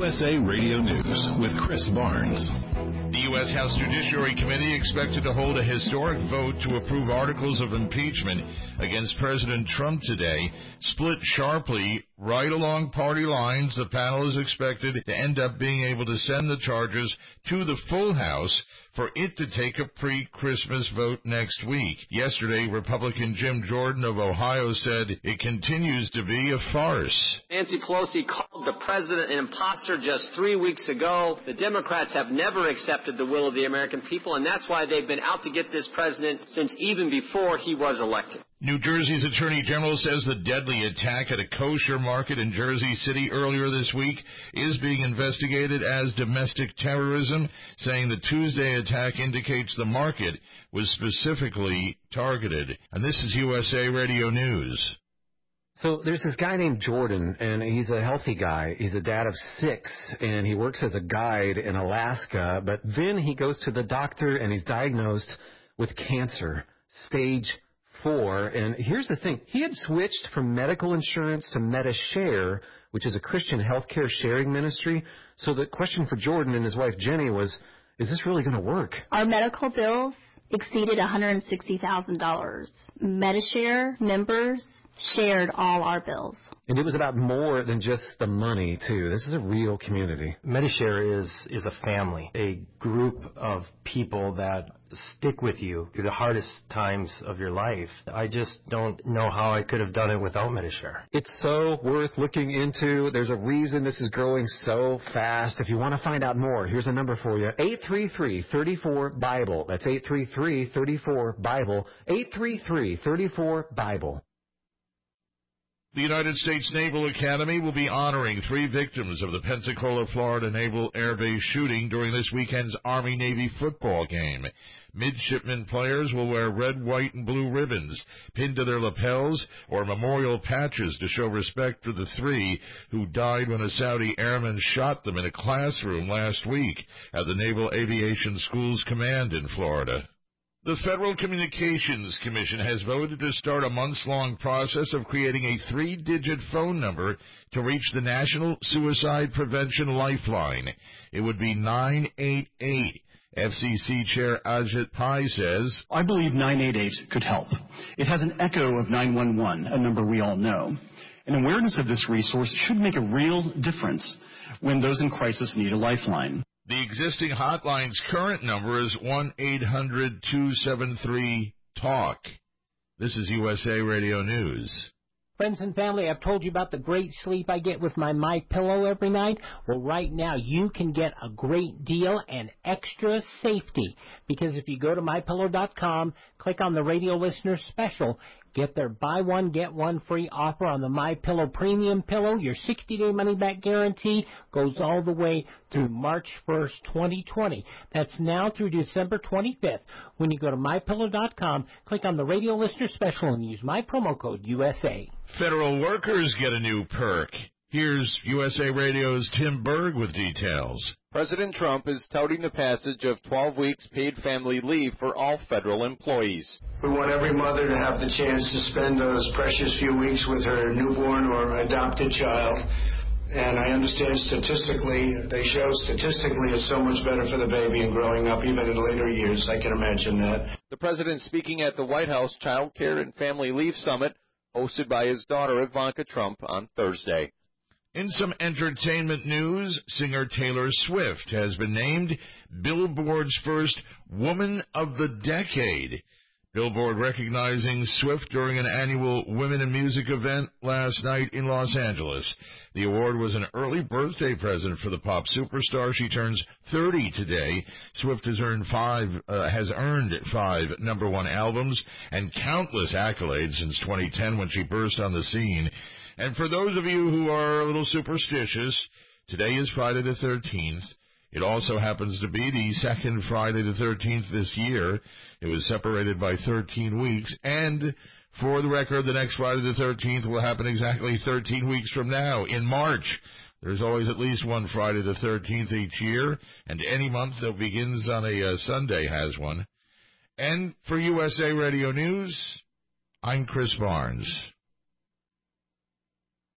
USA Radio News with Chris Barnes. The U.S. House Judiciary Committee expected to hold a historic vote to approve articles of impeachment against President Trump today. Split sharply right along party lines, the panel is expected to end up being able to send the charges to the full House for it to take a pre-Christmas vote next week. Yesterday, Republican Jim Jordan of Ohio said it continues to be a farce. Nancy Pelosi called the president an imposter just 3 weeks ago. The Democrats have never accepted the will of the American people, and that's why they've been out to get this president since even before he was elected. New Jersey's Attorney General says the deadly attack at a kosher market in Jersey City earlier this week is being investigated as domestic terrorism, saying the Tuesday attack indicates the market was specifically targeted. And this is USA Radio News. So there's this guy named Jordan, and he's a healthy guy. He's a dad of 6, and he works as a guide in Alaska. But then he goes to the doctor, and he's diagnosed with cancer, stage 4. And here's the thing. He had switched from medical insurance to MediShare, which is a Christian healthcare sharing ministry. So the question for Jordan and his wife Jenny was, is this really going to work? Our medical bills exceeded $160,000. MediShare members shared all our bills. And it was about more than just the money, too. This is a real community. MediShare is a family, a group of people that stick with you through the hardest times of your life. I just don't know how I could have done it without MediShare. It's so worth looking into. There's a reason this is growing so fast. If you want to find out more, here's a number for you. 833-34-BIBLE. That's 833-34-BIBLE. 833-34-BIBLE. The United States Naval Academy will be honoring 3 victims of the Pensacola, Florida Naval Air Base shooting during this weekend's Army-Navy football game. Midshipmen players will wear red, white, and blue ribbons pinned to their lapels or memorial patches to show respect for the 3 who died when a Saudi airman shot them in a classroom last week at the Naval Aviation School's command in Florida. The Federal Communications Commission has voted to start a months-long process of creating a 3-digit phone number to reach the National Suicide Prevention Lifeline. It would be 988. FCC Chair Ajit Pai says, I believe 988 could help. It has an echo of 911, a number we all know. An awareness of this resource should make a real difference when those in crisis need a lifeline. The existing hotline's current number is 1-800-273-TALK. This is USA Radio News. Friends and family, I've told you about the great sleep I get with my MyPillow every night. Well, right now you can get a great deal and extra safety, because if you go to MyPillow.com, click on the radio listener special, get their buy one, get one free offer on the MyPillow Premium Pillow. Your 60-day money-back guarantee goes all the way through March 1st, 2020. That's now through December 25th. When you go to MyPillow.com, click on the radio listener special and use my promo code USA. Federal workers get a new perk. Here's USA Radio's Tim Berg with details. President Trump is touting the passage of 12 weeks paid family leave for all federal employees. We want every mother to have the chance to spend those precious few weeks with her newborn or adopted child. And I understand they show statistically it's so much better for the baby in growing up, even in later years. I can imagine that. The president speaking at the White House Child Care and Family Leave Summit, hosted by his daughter Ivanka Trump on Thursday. In some entertainment news, singer Taylor Swift has been named Billboard's first Woman of the Decade. Billboard recognizing Swift during an annual Women in Music event last night in Los Angeles. The award was an early birthday present for the pop superstar. She turns 30 today. Swift has earned 5 number 1 albums and countless accolades since 2010 when she burst on the scene. And for those of you who are a little superstitious, today is Friday the 13th. It also happens to be the second Friday the 13th this year. It was separated by 13 weeks. And for the record, the next Friday the 13th will happen exactly 13 weeks from now, in March. There's always at least one Friday the 13th each year, and any month that begins on a Sunday has one. And for USA Radio News, I'm Chris Barnes.